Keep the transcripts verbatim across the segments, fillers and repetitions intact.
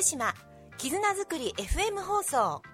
福島絆づくり エフエム 放送。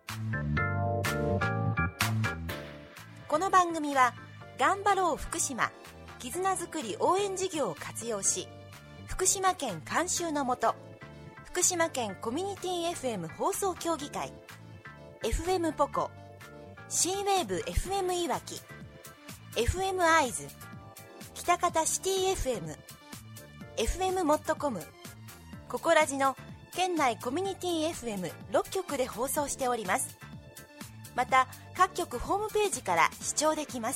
この番組は頑張ろう福島絆づくり応援事業を活用し、福島県監修のもと福島県コミュニティ エフエム 放送協議会、 エフエム ポコ、 シーウェーブ エフエム いわき、 エフエム アイズ、北方シティ エフエム、 エフエム モットコム、ココラジの県内コミュニティ エフエムろっ 局で放送しております。また各局ホームページから視聴できます。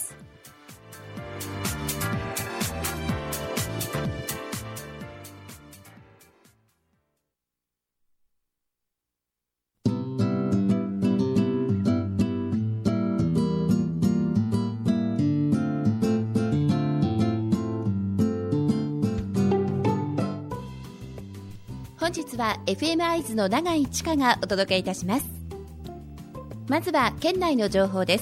本日は エフエム アイズの永井千佳がお届けいたします。まずは県内の情報です。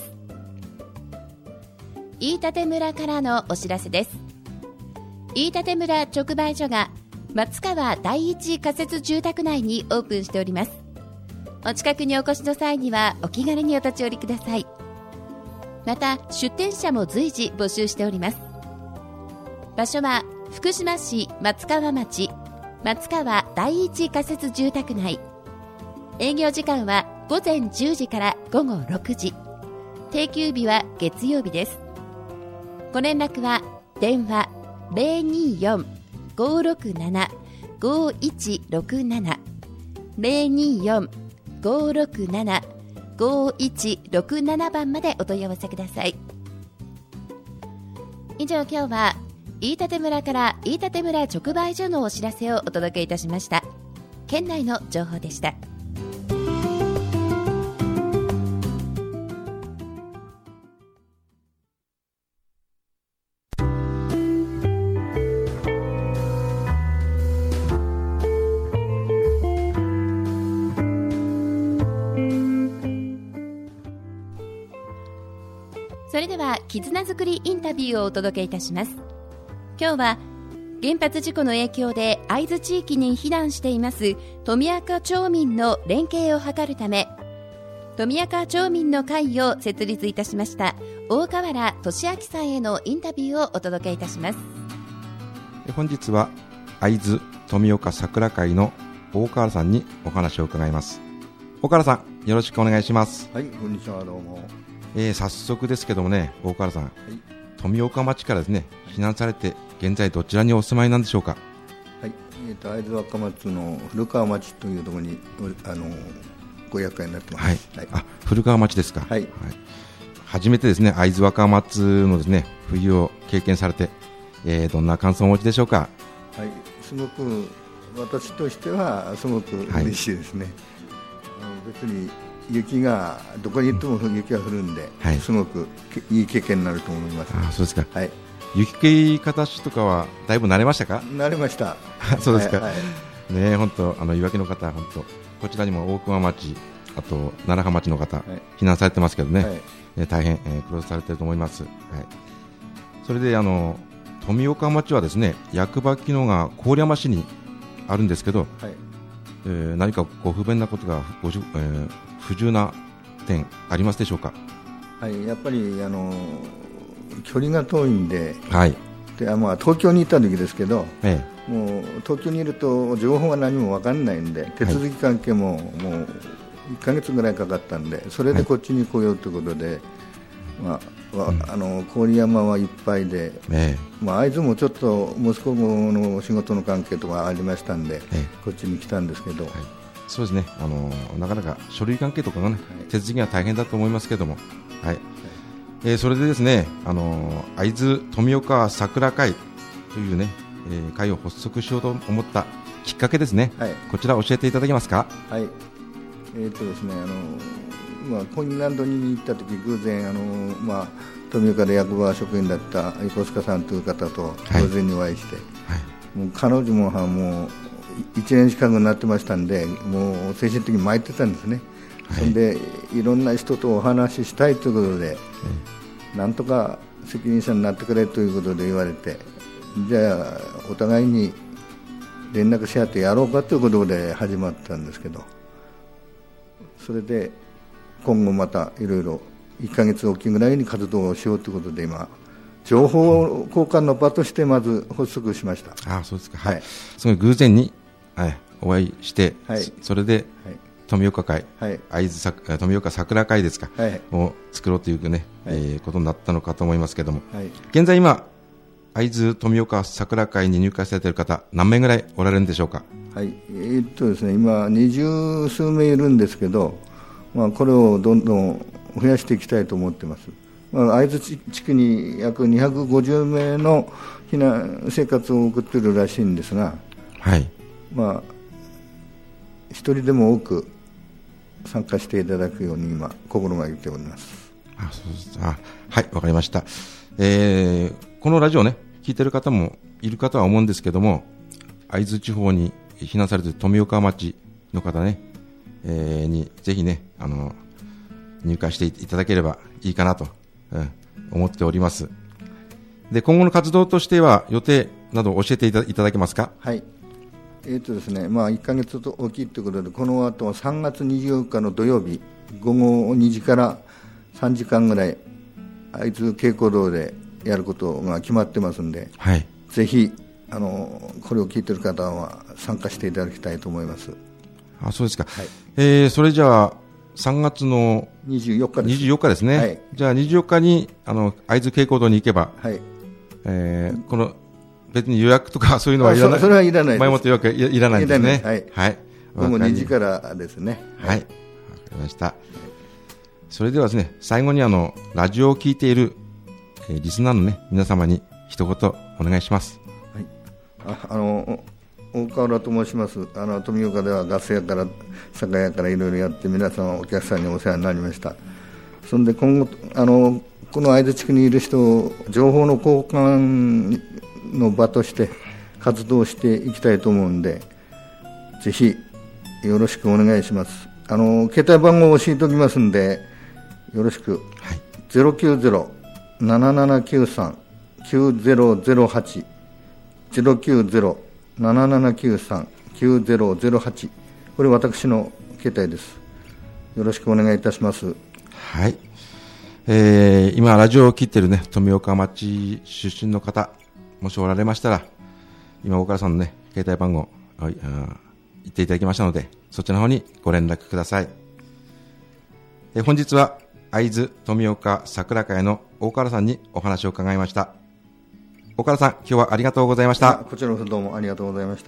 飯舘村からのお知らせです。飯舘村直売所が松川第一仮設住宅内にオープンしております。お近くにお越しの際にはお気軽にお立ち寄りください。また出店者も随時募集しております。場所は福島市松川町松川第一仮設住宅内。営業時間は午前じゅうじから午後ろくじ、定休日は月曜日です。ご連絡は電話 ゼロにーよん ごーろくなな ごーいちろくなな ゼロにーよん ごーろくなな ごーいちろくなな 番までお問い合わせください。以上、今日は飯舘村から飯舘村直売所のお知らせをお届けいたしました。県内の情報でした。それでは絆づくりインタビューをお届けいたします。今日は原発事故の影響で会津地域に避難しています富岡町民の連携を図るため、富岡町民の会を設立いたしました大河原俊明さんへのインタビューをお届けいたします。 本日は会津富岡桜会の大河原さんにお話を伺います。大河原さん、よろしくお願いします。 はい、こんにちは、どうも。 えー、早速ですけどもね、大河原さん、はい、富岡町からですね避難されて現在どちらにお住まいなんでしょうか。 はい、えー、と会津若松の古川町というところにあのご厄介になってます。 はいはい、あ、古川町ですか。 はい、はい、 初めてですね会津若松のですね冬を経験されて、えー、どんな感想をお持ちでしょうか。 はい、すごく私としてはすごく嬉しいですね。はい、別に雪がどこに行っても雪が降るんで、はい、すごくいい経験になると思います。 あ、そうですか。 はい、 雪かたしとかはだいぶ慣れましたか。 慣れました。 そうですか。 はいはい、 ね、本当あのいわきの方、本当こちらにも大熊町、あと楢葉町の方、はい、避難されてますけどね、はい、え大変、えー、苦労されていると思います。はい、それであの富岡町はですね役場機能が郡山市にあるんですけど、はい、えー、何かご不便なことがご、えー、不自由な点ありますでしょうか。 はい、やっぱりあの距離が遠いんで、 はい、 でまあ、東京にいた時ですけど、 ええ、もう東京にいると情報が何も分かんないんで手続き関係も、はい、もういっかげつぐらいかかったんで、それでこっちに来ようということで、はい、まあうん、あの郡山はいっぱいで、ええ、まあ、会津もちょっと息子の仕事の関係とかありましたんで、ええ、こっちに来たんですけど、はい、 そうですね、あのなかなか書類関係とかが、ね、はい、手続きが大変だと思いますけども、はい、はい、えー、それでですね、あの会津富岡桜会というね、えー、会を発足しようと思ったきっかけですね、はい、こちら教えていただけますか。 はい、えーとですね、あのまあ、コインランドに行った時偶然あの、まあ、富岡で役場職員だった横須賀さんという方と偶然にお会いして、はいはい、もう彼女ももういちねん近くになってましたんで、もう精神的に参ってたんですね。はい、でいろんな人とお話ししたいということで、うん、なんとか責任者になってくれということで言われて、じゃあお互いに連絡し合ってやろうかということで始まったんですけど、それで今後またいろいろいっかげつおきぐらいに活動をしようということで、今情報交換の場としてまず発足しました。 ああ、そうですか。はい。すごい偶然に、はい、お会いして、はい、それで、はい、富岡会、はい、会津富岡桜会ですか、はい、を作ろうというね、はい、えー、ことになったのかと思いますけども、はい、現在今会津富岡桜会に入会されている方何名ぐらいおられるんでしょうか。 はい、えー、っとですね、今二十数名いるんですけど、まあ、これをどんどん増やしていきたいと思っています。まあ、会津地区に約にひゃくごじゅうめいの避難生活を送っているらしいんですが、 はい、 まあ、一人でも多く参加していただくように今心がけております。 あ、そうです。あ、はい、わかりました。えーこのラジオね、聞いてる方もいるかとは思うんですけども、会津地方に避難されている富岡町の方ね、えー、にぜひね、あの入会していただければいいかなと、うん、思っております。で、今後の活動としては予定など教えていただけますか。 はい、えーとですね、まあ、いっかげつおきということで、この後さんがつにじゅうよっかの土曜日午後にじからさんじかんぐらい会津稽古堂でやることが決まってますんで、 はい、 ぜひあのこれを聞いている方は参加していただきたいと思います。 あ、そうですか。はい、えー、それじゃあさんがつのにじゅうよっかです。 にじゅうよっかですね。はい、じゃあにじゅうよっかにあの会津稽古堂に行けば、 はい、 えー、この別に予約とかそういうのはいらない。 それはいらないです。 前もって予約いらないんですね。 はい、 はい、 午後にじからですね。 はい、わかりました。それではですね、最後にあのラジオを聞いているリスナーの、ね、皆様に一言お願いします。 はい、ああの大河原と申します。あの富岡ではガス屋から酒屋からいろいろやって皆さんお客さんにお世話になりました。そんで今後あのこの会津地区にいる人を情報の交換の場として活動していきたいと思うんで、ぜひよろしくお願いします。あの携帯番号を教えておきますんでよろしく、はい、ゼロきゅうゼロ ななななきゅうさん きゅうゼロゼロはち ゼロきゅうゼロ ななななきゅうさん きゅうゼロゼロはち、これ私の携帯です。よろしくお願いいたします。 はい、えー、今ラジオを切っているね富岡町出身の方もしおられましたら、今大川さんのね携帯番号言っていただきましたので、そちらの方にご連絡ください。えー、本日は会津富岡桜会の大河原さんにお話を伺いました。大河原さん、今日はありがとうございました。 こちらこそどうもありがとうございました。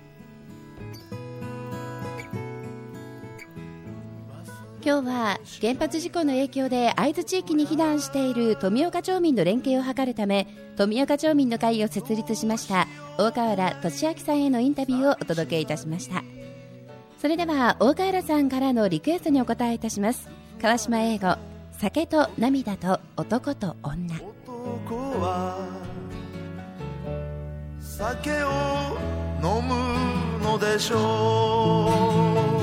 今日は原発事故の影響で会津地域に避難している富岡町民の連携を図るため、富岡町民の会を設立しました大河原俊明さんへのインタビューをお届けいたしました。それでは大河原さんからのリクエストにお答えいたします。川島英語、酒と涙と男と女。 男は酒を飲むのでしょう。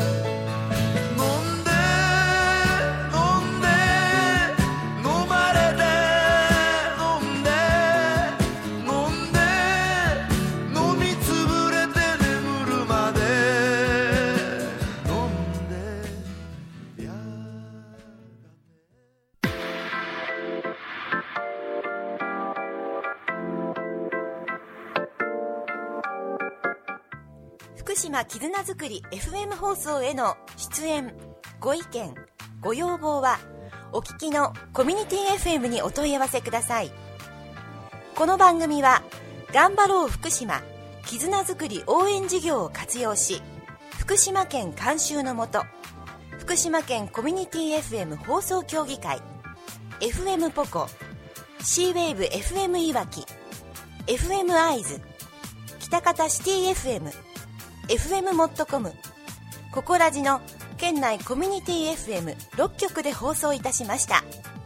福島絆づくり エフエム 放送への出演ご意見ご要望はお聞きのコミュニティ エフエム にお問い合わせください。この番組は頑張ろう福島絆づくり応援事業を活用し、福島県監修のもと福島県コミュニティ エフエム 放送協議会 エフエム ポコ シーウェーブ エフエム いわき エフエム 会津北方シティ エフエムエフエム モットコム、ココラジの県内コミュニティ エフエムろっきょくで放送いたしました。